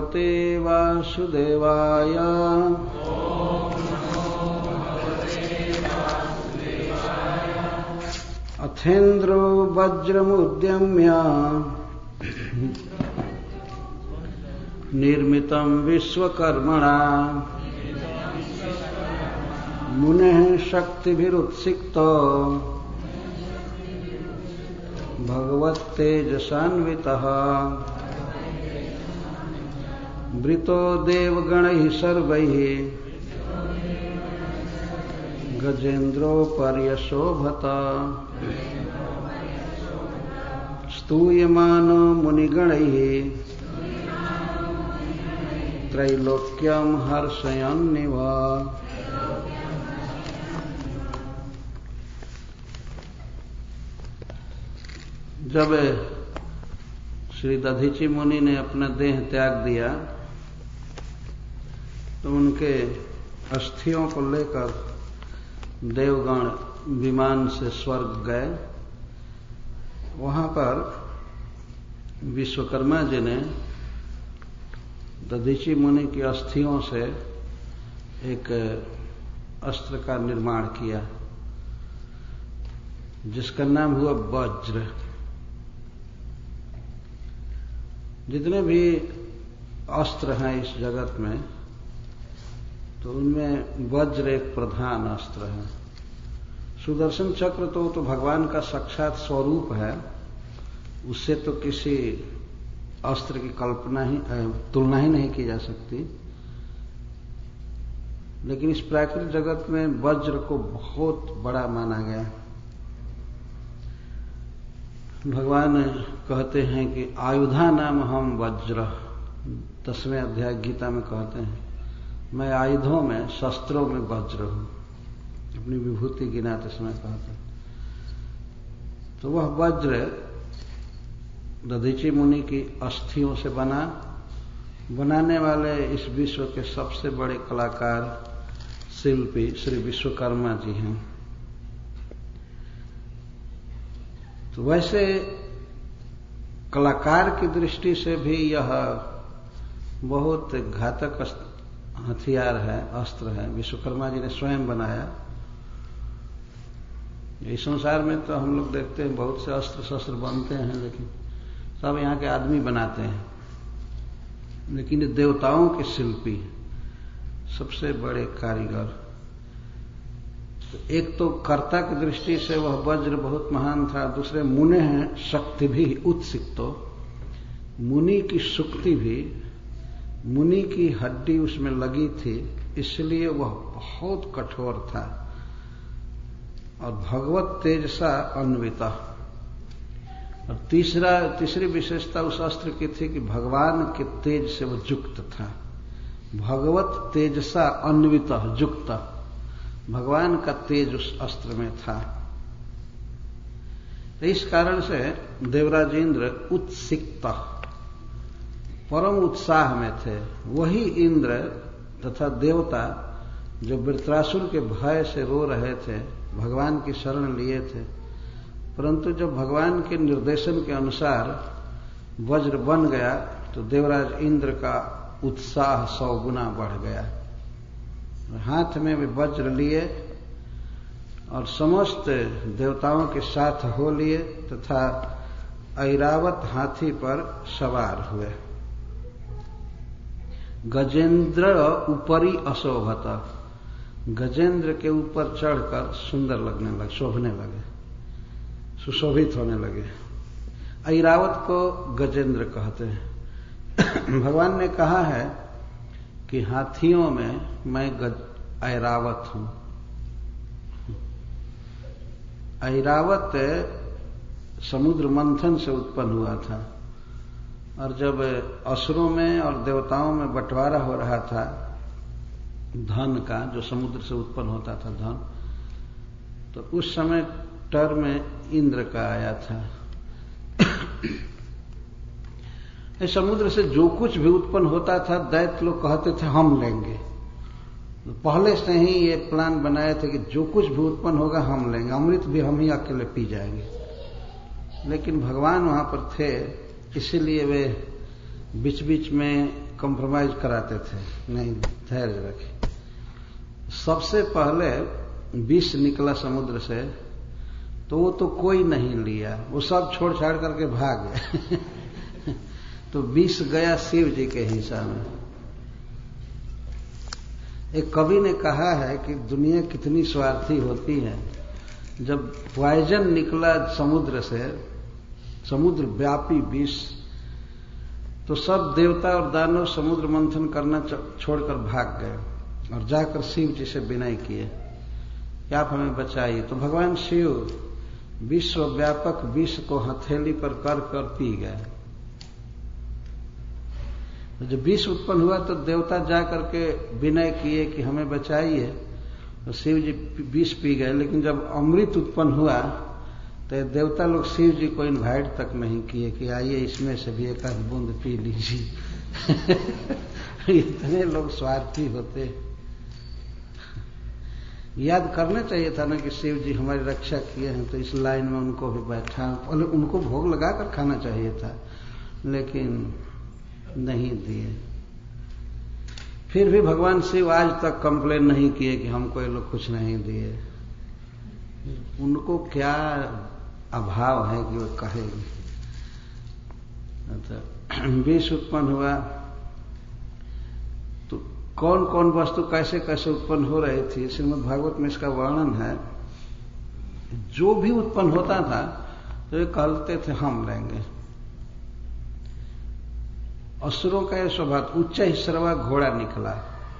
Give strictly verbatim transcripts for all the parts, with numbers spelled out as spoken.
भगवते वासुदेवाय। अथेन्द्रो वज्रमुद्यम्य निर्मितं विश्वकर्मणा मुनेः शक्तिभिरुत्सिक्तो भगवत्तेजसान्वितः वृतो देवगणैः सर्वैः गजेन्द्रोपर्यशोभत स्तूयमानो मुनिगणैः त्रैलोक्यं हर्षयन्निव। जब श्री दधीचि मुनि ने अपना देह त्याग दिया तो उनके अस्थियों को लेकर देवगण विमान से स्वर्ग गए। वहां पर विश्वकर्मा जी ने दधीचि मुनि की अस्थियों से एक अस्त्र का निर्माण किया जिसका नाम हुआ वज्र। जितने भी अस्त्र हैं इस जगत में तो उनमें वज्र एक प्रधान अस्त्र है। सुदर्शन चक्र तो तो भगवान का साक्षात स्वरूप है, उससे तो किसी अस्त्र की कल्पना ही तुलना ही नहीं की जा सकती। लेकिन इस प्राकृतिक जगत में वज्र को बहुत बड़ा माना गया। भगवान कहते हैं कि आयुधा नाम हम वज्र, दसवें अध्याय गीता में कहते हैं मैं आयुधों में शस्त्रों में वज्र हूं। अपनी विभूति गिनाते समय कहते हैं। तो वह वज्र दधीचि मुनि की अस्थियों से बना। बनाने वाले इस विश्व के सबसे बड़े कलाकार शिल्पी श्री विश्वकर्मा जी हैं। तो वैसे कलाकार की दृष्टि से भी यह बहुत घातक हथियार है, अस्त्र है। विश्वकर्मा जी ने स्वयं बनाया। इस संसार में तो हम लोग देखते हैं बहुत से अस्त्र शस्त्र बनते हैं, लेकिन सब यहाँ के आदमी बनाते हैं। लेकिन देवताओं के शिल्पी सबसे बड़े कारीगर। तो एक तो कर्ता की दृष्टि से वह वज्र बहुत महान था, दूसरे मुने हैं शक्ति भी उत्सिक्तो, मुनि की सुक्ति भी, मुनि की हड्डी उसमें लगी थी, इसलिए वह बहुत कठोर था। और भगवत तेजसा अन्विता। और तीसरा तीसरी विशेषता उस अस्त्र की थी कि भगवान के तेज से वह युक्त था। भगवत तेजसा अन्विता युक्त, भगवान का तेज उस अस्त्र में था। इस कारण से देवराज इंद्र उत्सिक्त, परम उत्साह में थे। वही इंद्र तथा देवता जो वृत्रासुर के भय से रो रहे थे, भगवान की शरण लिए थे, परंतु जब भगवान के निर्देशन के अनुसार वज्र बन गया तो देवराज इंद्र का उत्साह सौ गुना बढ़ गया। हाथ में वे वज्र लिए और समस्त देवताओं के साथ हो लिए तथा ऐरावत हाथी पर सवार हुए। गजेंद्र ऊपरी अशोभत, गजेंद्र के ऊपर चढ़कर सुंदर लगने लगे, शोभने लगे, सुशोभित होने लगे। ऐरावत को गजेंद्र कहते हैं। भगवान ने कहा है कि हाथियों में मैं ऐरावत हूं। ऐरावत समुद्र मंथन से उत्पन्न हुआ था, और जब असुरों में और देवताओं में बंटवारा हो रहा था धन का, जो समुद्र से उत्पन्न होता था धन, तो उस समय टर में इंद्र का आया था। इस समुद्र से जो कुछ भी उत्पन्न होता था दैत्य लोग कहते थे हम लेंगे। तो पहले से ही ये प्लान बनाए थे कि जो कुछ भी उत्पन्न होगा हम लेंगे, अमृत भी हम ही अकेले पी जाएंगे। लेकिन भगवान वहां पर थे, इसीलिए वे बीच बीच में कंप्रोमाइज कराते थे, नहीं धैर्य रखे। सबसे पहले विष निकला समुद्र से तो वो तो कोई नहीं लिया, वो सब छोड़ छाड़ करके भाग गए तो विष गया शिव जी के हिस्सा में। एक कवि ने कहा है कि दुनिया कितनी स्वार्थी होती है। जब पॉइजन निकला समुद्र से, समुद्र व्यापी विष, तो सब देवता और दानव समुद्र मंथन करना छोड़कर भाग गए और जाकर शिव जी से विनय किए कि आप हमें बचाइए। तो भगवान शिव विश्वव्यापक विष को हथेली पर कर कर पी गए। तो जब विष उत्पन्न हुआ तो देवता जाकर के विनय किए कि हमें बचाइए, तो शिव जी विष पी गए। लेकिन जब अमृत उत्पन्न हुआ तो देवता लोग शिव जी को इनवाइट तक नहीं किए कि आइए इसमें से भी एक आध बूंद पी लीजिए इतने लोग स्वार्थी होते। याद करना चाहिए था ना कि शिव जी हमारी रक्षा किए हैं, तो इस लाइन में उनको भी बैठा, उनको भोग लगाकर खाना चाहिए था, लेकिन नहीं दिए। फिर भी भगवान शिव आज तक कंप्लेन नहीं किए कि हमको ये लोग कुछ नहीं दिए। उनको क्या अभाव है कि वो कहेंगे। तो विष उत्पन्न हुआ तो कौन कौन वस्तु कैसे कैसे उत्पन्न हो रही थी, श्रीमद् भागवत में इसका वर्णन है। जो भी उत्पन्न होता था तो ये कहते थे हम लेंगे। असुरों का यह स्वभाव, उच्च हिस्सरवा घोड़ा निकला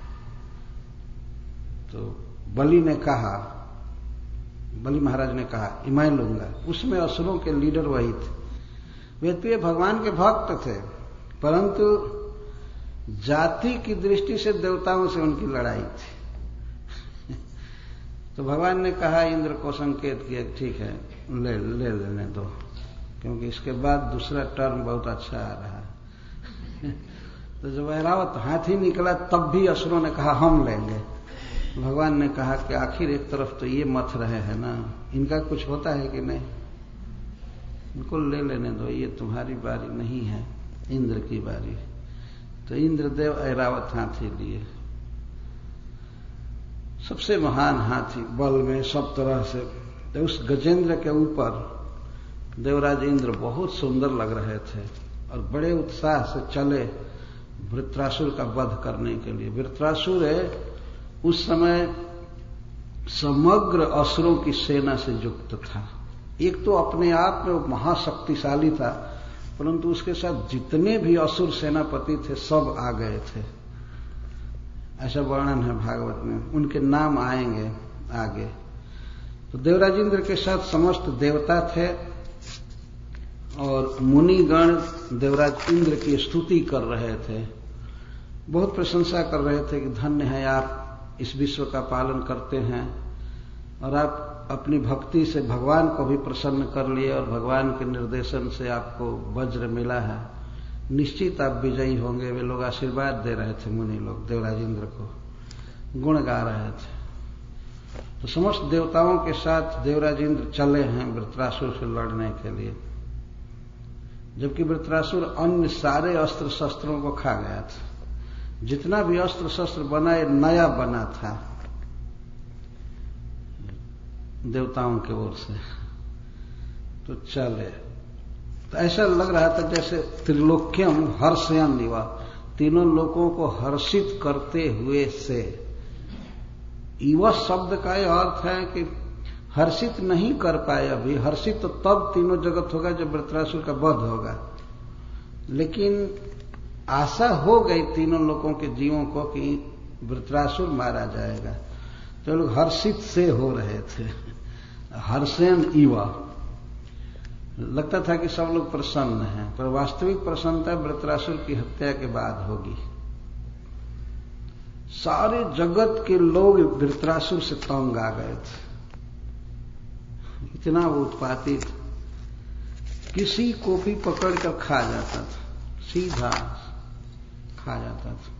तो बलि ने कहा, बलि महाराज ने कहा कि मैं लूंगा। उसमें असुरों के लीडर वही थे। वे तो ये भगवान के भक्त थे, परंतु जाति की दृष्टि से देवताओं से उनकी लड़ाई थी तो भगवान ने कहा, इंद्र को संकेत किया, ठीक है ले ले लेने दो, क्योंकि इसके बाद दूसरा टर्म बहुत अच्छा आ रहा है तो जब ऐरावत हाथी निकला तब भी असुरों ने कहा हम लेंगे। भगवान ने कहा कि आखिर एक तरफ तो ये मथ रहे हैं ना, इनका कुछ होता है कि नहीं, इनको ले लेने दो, ये तुम्हारी बारी नहीं है, इंद्र की बारी। तो इंद्रदेव ऐरावत हाथी लिए, सबसे महान हाथी बल में सब तरह से। तो उस गजेंद्र के ऊपर देवराज इंद्र बहुत सुंदर लग रहे थे और बड़े उत्साह से चले वृत्रासुर का वध करने के लिए। वृत्रासुर उस समय समग्र असुरों की सेना से युक्त था। एक तो अपने आप में वो महाशक्तिशाली था, परंतु उसके साथ जितने भी असुर सेनापति थे सब आ गए थे, ऐसा वर्णन है भागवत में। उनके नाम आएंगे आगे। तो देवराज इंद्र के साथ समस्त देवता थे और मुनिगण देवराज इंद्र की स्तुति कर रहे थे, बहुत प्रशंसा कर रहे थे कि धन्य है आप, इस विश्व का पालन करते हैं और आप अपनी भक्ति से भगवान को भी प्रसन्न कर लिए और भगवान के निर्देशन से आपको वज्र मिला है, निश्चित आप विजयी होंगे। वे लोग आशीर्वाद दे रहे थे, मुनि लोग देवराज इंद्र को गुण गा रहे थे। तो समस्त देवताओं के साथ देवराज इंद्र चले हैं वृत्रासुर से लड़ने के लिए, जबकि वृत्रासुर अन्य सारे अस्त्र शस्त्रों को खा गया था। जितना भी अस्त्र शस्त्र बना ये नया बना था देवताओं की ओर से। तो चले तो ऐसा लग रहा था जैसे त्रिलोक्यम हर्षयन इव, तीनों लोगों को हर्षित करते हुए से। इव शब्द का यह अर्थ है कि हर्षित नहीं कर पाए अभी, हर्षित तो तब तीनों जगत होगा जब वृत्रासुर का वध होगा। लेकिन आशा हो गई तीनों लोगों के जीवों को कि वृत्रासुर मारा जाएगा, तो लोग हर्षित से हो रहे थे। हर्षेन इव लगता था कि सब लोग प्रसन्न हैं, पर वास्तविक प्रसन्नता वृत्रासुर की हत्या के बाद होगी। सारे जगत के लोग वृत्रासुर से तंग आ गए थे, इतना वो उत्पाती था, किसी को भी पकड़कर खा जाता था, सीधा खा जाता था।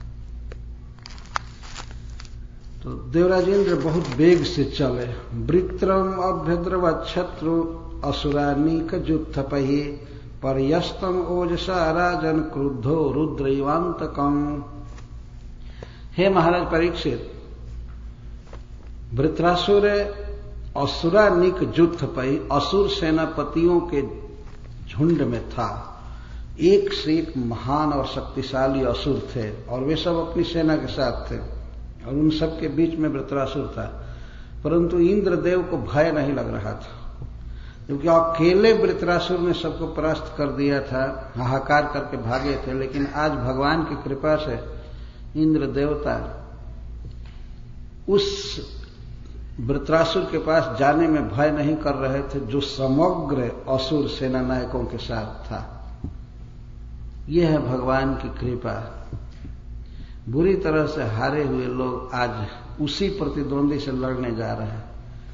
तो देवराजेंद्र बहुत वेग से चले। वृत्रम अभ्यद्रव शत्रु असुरानीक जुत्थपहि पर्यस्तम ओजसा राजन क्रुद्धो रुद्रैवांतकम। हे महाराज परीक्षित, वृत्रासुर असुरानिक युद्ध पई असुर सेनापतियों के झुंड में था। एक से एक महान और शक्तिशाली असुर थे और वे सब अपनी सेना के साथ थे और उन सब के बीच में वृत्रासुर था। परंतु इंद्रदेव को भय नहीं लग रहा था, क्योंकि अकेले वृत्रासुर ने सबको परास्त कर दिया था, हाहाकार करके भागे थे। लेकिन आज भगवान की कृपा से इंद्र देवता उस वृत्रासुर के पास जाने में भय नहीं कर रहे थे, जो समग्र असुर सेना नायकों के साथ था। यह है भगवान की कृपा। बुरी तरह से हारे हुए लोग आज उसी प्रतिद्वंदी से लड़ने जा रहे हैं।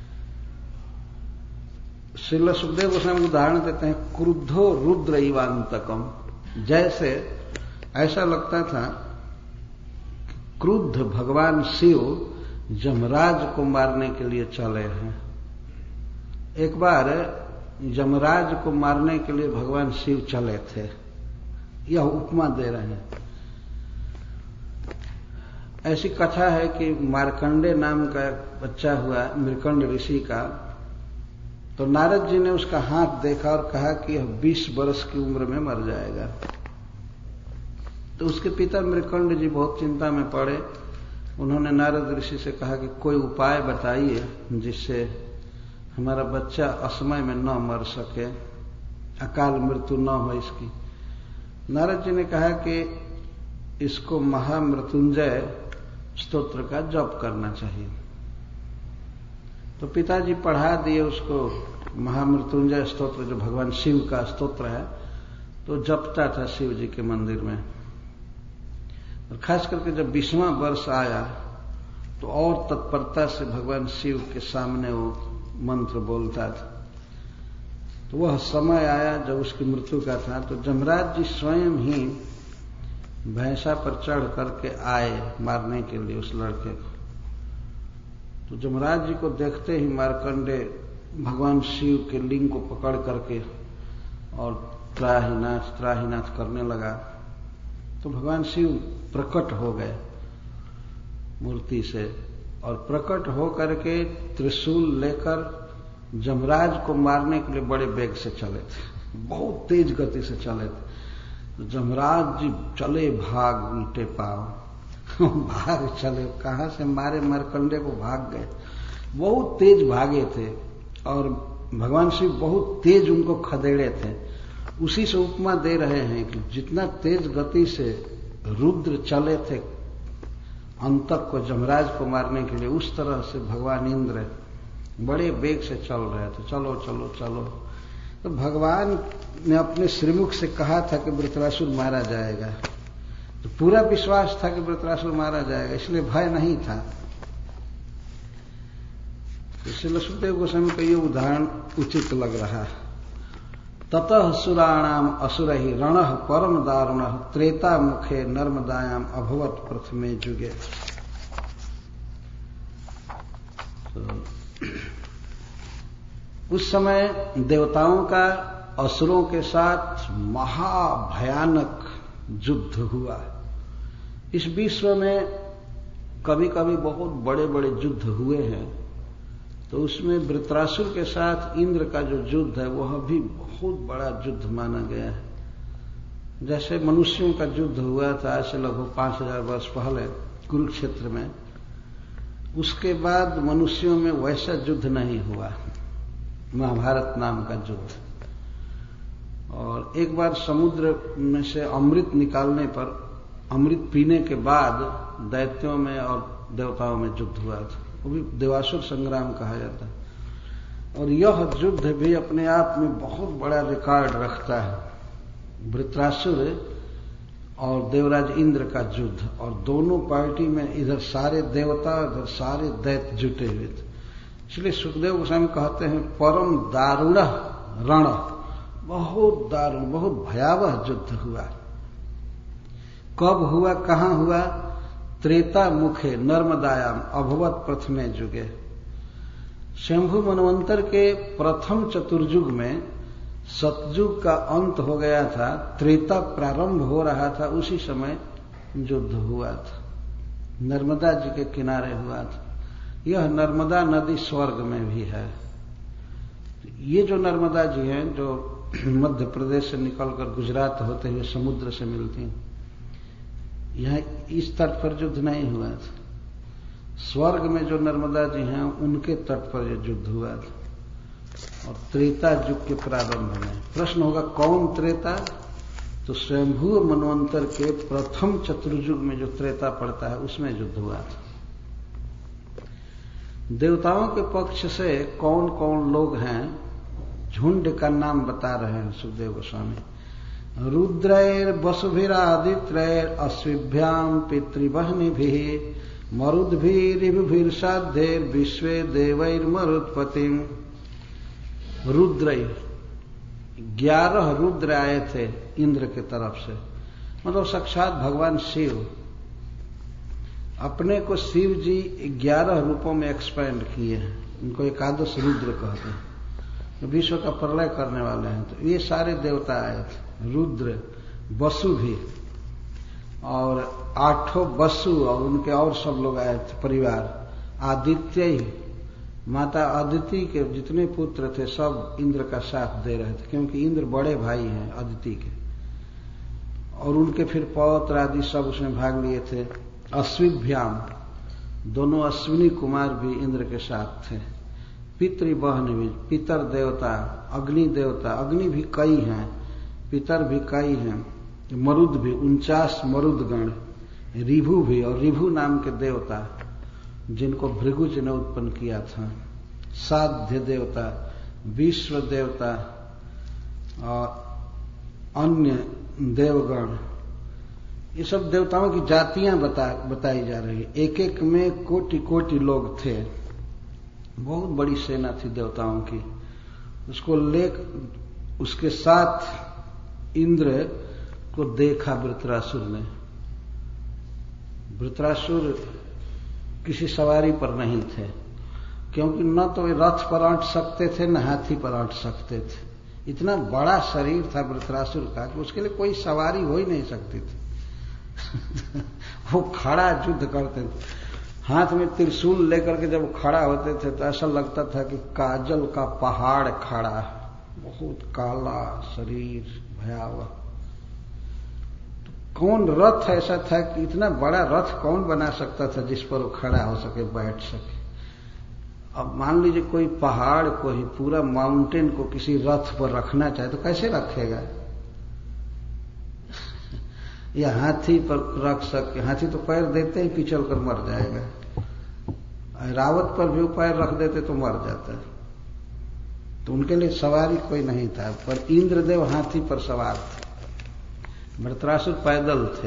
श्रील सुखदेव गोस्वामी उदाहरण देते हैं, क्रुद्धो रुद्र इवांतकम। जैसे ऐसा लगता था क्रुद्ध भगवान शिव यमराज को मारने के लिए चले हैं। एक बार यमराज को मारने के लिए भगवान शिव चले थे, यह उपमा दे रहे हैं। ऐसी कथा है कि मार्कंडे नाम का बच्चा हुआ मृकंड ऋषि का, तो नारद जी ने उसका हाथ देखा और कहा कि यह बीस वर्ष की उम्र में मर जाएगा। तो उसके पिता मृकंड जी बहुत चिंता में पड़े। उन्होंने नारद ऋषि से कहा कि कोई उपाय बताइए जिससे हमारा बच्चा असमय में न मर सके, अकाल मृत्यु न हो इसकी। नारद जी ने कहा कि इसको महामृत्युंजय स्तोत्र का जप करना चाहिए। तो पिताजी पढ़ा दिए उसको महामृत्युंजय स्तोत्र, जो भगवान शिव का स्तोत्र है, तो जपता था शिव जी के मंदिर में। और खास करके जब बीसवां वर्ष आया तो और तत्परता से भगवान शिव के सामने वो मंत्र बोलता था। तो वह समय आया जब उसकी मृत्यु का था, तो जमराज जी स्वयं ही भैंसा पर चढ़ करके आए मारने के लिए उस लड़के को। तो जमराज जी को देखते ही मार्कंडे भगवान शिव के लिंग को पकड़ करके और त्राहीनाथ त्राहीनाथ करने लगा। तो भगवान शिव प्रकट हो गए मूर्ति से, और प्रकट हो करके त्रिशूल लेकर जमराज को मारने के लिए बड़े वेग से चले थे, बहुत तेज गति से चले थे। तो जमराज जी चले भाग उल्टे पांव भाग चले, कहां से मारे मार्कंडे को भाग गए, बहुत तेज भागे थे। और भगवान शिव बहुत तेज उनको खदेड़े थे। उसी से उपमा दे रहे हैं कि जितना तेज गति से रुद्र चले थे अंतक को जमराज को मारने के लिए, उस तरह से भगवान इंद्र बड़े वेग से चल रहे थे। चलो चलो चलो। तो भगवान ने अपने श्रीमुख से कहा था कि वृत्रासुर मारा जाएगा, तो पूरा विश्वास था कि वृत्रासुर मारा जाएगा, इसलिए भय नहीं था। इसलिए सुखदेव गोस्वामी का ये उदाहरण उचित लग रहा है। ततः सुराणाम असुर ही रण परम दारुण त्रेता मुखे नर्मदायाम अभवत प्रथमे जुगे। तो उस समय देवताओं का असुरों के साथ महाभयानक युद्ध हुआ। इस विश्व में कभी कभी बहुत बड़े बड़े युद्ध हुए हैं, तो उसमें वृत्रासुर के साथ इंद्र का जो युद्ध है वह भी बहुत बड़ा युद्ध माना गया है। जैसे मनुष्यों का युद्ध हुआ था आज से लगभग पांच हजार वर्ष पहले कुरुक्षेत्र में, उसके बाद मनुष्यों में वैसा युद्ध नहीं हुआ, महाभारत नाम का युद्ध। और एक बार समुद्र में से अमृत निकालने पर, अमृत पीने के बाद दैत्यों में और देवताओं में युद्ध हुआ था, वो भी देवासुर संग्राम कहा जाता है। और यह युद्ध भी अपने आप में बहुत बड़ा रिकॉर्ड रखता है। वृत्रासुर और देवराज इंद्र का युद्ध, और दोनों पार्टी में इधर सारे देवता इधर सारे दैत्य जुटे हुए थे। इसलिए सुखदेव गोस्वामी कहते हैं परम दारुण रण, बहुत दारुण बहुत भयावह युद्ध हुआ। कब हुआ, कहां हुआ? त्रेता मुखे नर्मदायाम अभवत प्रथमे जुगे। शंभु मनवंतर के प्रथम चतुर्युग में सतयुग का अंत हो गया था, त्रेता प्रारंभ हो रहा था, उसी समय युद्ध हुआ था, नर्मदा जी के किनारे हुआ था। यह नर्मदा नदी स्वर्ग में भी है। ये जो नर्मदा जी हैं, जो मध्य प्रदेश से निकलकर गुजरात होते हुए समुद्र से मिलती हैं, यह इस तट पर युद्ध नहीं हुआ था। स्वर्ग में जो नर्मदा जी हैं उनके तट पर यह युद्ध हुआ था, और त्रेता युग के प्रारंभ में। प्रश्न होगा कौन त्रेता? तो स्वयंभू मनवंतर के प्रथम चतुर्युग में जो त्रेता पड़ता है उसमें युद्ध हुआ था। देवताओं के पक्ष से कौन कौन लोग हैं, झुंड का नाम बता रहे हैं सुखदेव गोस्वामी। रुद्रैर वसुभिरादित्रैर अश्विभ्याम पितृवहनिभिः मरुद्भिरिभुभिर्साध्यैर विश्वे देवैर मरुत्पतिम्। रुद्र, ग्यारह रुद्र आए थे इंद्र के तरफ से, मतलब साक्षात भगवान शिव। अपने को शिव जी ग्यारह रूपों में एक्सपेंड किए हैं, इनको एकादश रुद्र कहते हैं, तो विश्व का प्रलय करने वाले हैं। तो ये सारे देवता आए थे, रुद्र, वसु भी, और आठों वसु और उनके और सब लोग आए थे परिवार। आदित्य ही, माता अदिति के जितने पुत्र थे सब इंद्र का साथ दे रहे थे, क्योंकि इंद्र बड़े भाई हैं अदिति के, और उनके फिर पौत्र आदि सब उसमें भाग लिए थे। अश्विभ्याम, दोनों अश्विनी कुमार भी इंद्र के साथ थे। पितृवहन भी, पितर देवता, अग्नि देवता, अग्नि भी कई हैं, पितर भी कई हैं। मरुद भी, उनचास मरुदगण। रिभु भी, और रिभु नाम के देवता जिनको भृगु जी ने उत्पन्न किया था। साध्य देवता, विश्व देवता और अन्य देवगण, ये सब देवताओं की जातियां बता, बताई जा रही है। एक एक में कोटि कोटि लोग थे, बहुत बड़ी सेना थी देवताओं की। उसको ले उसके साथ इंद्र को देखा वृत्रासुर ने। वृत्रासुर किसी सवारी पर नहीं थे, क्योंकि न तो वे रथ पर अट सकते थे न हाथी पर अट सकते थे। इतना बड़ा शरीर था वृत्रासुर का कि उसके लिए कोई सवारी हो ही नहीं सकती थी। वो खड़ा युद्ध करते थे, हाथ में त्रिशूल लेकर के जब खड़ा होते थे तो ऐसा लगता था कि काजल का पहाड़ खड़ा, बहुत काला शरीर, भयावह। तो कौन रथ ऐसा था कि इतना बड़ा रथ कौन बना सकता था जिस पर वो खड़ा हो सके, बैठ सके। अब मान लीजिए कोई पहाड़ को ही, पूरा माउंटेन को किसी रथ पर रखना चाहे तो कैसे रखेगा? या हाथी पर रख सके, हाथी तो पैर देते ही पिछल कर मर जाएगा। रावत पर भी पैर रख देते तो मर जाता है। तो उनके लिए सवारी कोई नहीं था, पर इंद्रदेव हाथी पर सवार थे, वृत्रासुर पैदल थे,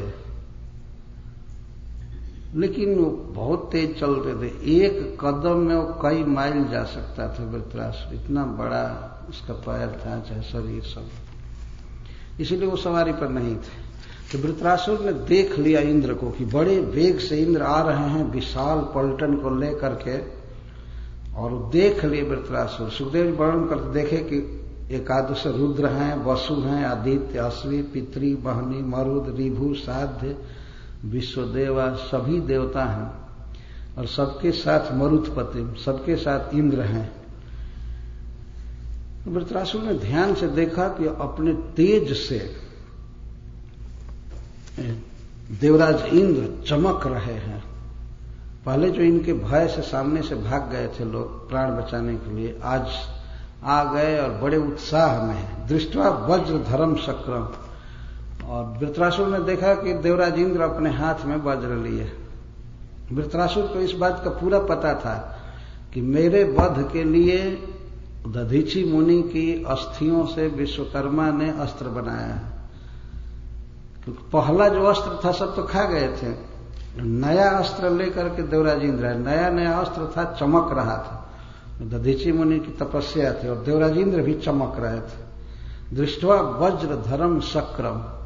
लेकिन वो बहुत तेज चलते थे। एक कदम में वो कई माइल जा सकता था वृत्रासुर, इतना बड़ा उसका पैर था, चाहे शरीर सब, इसीलिए वो सवारी पर नहीं थे। तो वृत्रासुर ने देख लिया इंद्र को कि बड़े वेग से इंद्र आ रहे हैं विशाल पलटन को लेकर के, और देख लिए वृत्रासुर। सुखदेव जी वर्णन करते देखे कि एकादश रुद्र हैं, वसु हैं, आदित्य, अश्वी, पितृ, बहनी, मरुद, रिभु, साध्य, विश्वदेवा, सभी देवता हैं, और सबके साथ मरुत्पति, सबके साथ इंद्र हैं। वृत्रासुर ने ध्यान से देखा कि अपने तेज से देवराज इंद्र चमक रहे हैं। पहले जो इनके भय से सामने से भाग गए थे लोग प्राण बचाने के लिए, आज आ गए और बड़े उत्साह में। दृष्टवा वज्र धर्म शक्रम, और वृत्रासुर ने देखा कि देवराज इंद्र अपने हाथ में वज्र लिए। वृत्रासुर को इस बात का पूरा पता था कि मेरे वध के लिए दधीची मुनि की अस्थियों से विश्वकर्मा ने अस्त्र बनाया है। पहला जो अस्त्र था सब तो खा गए थे, नया अस्त्र लेकर के देवराज इंद्र, नया नया अस्त्र था, चमक रहा था। दधीची मुनि की तपस्या थी और देवराज इंद्र भी चमक रहे थे। दृष्टवा वज्र धर्म शक्रम,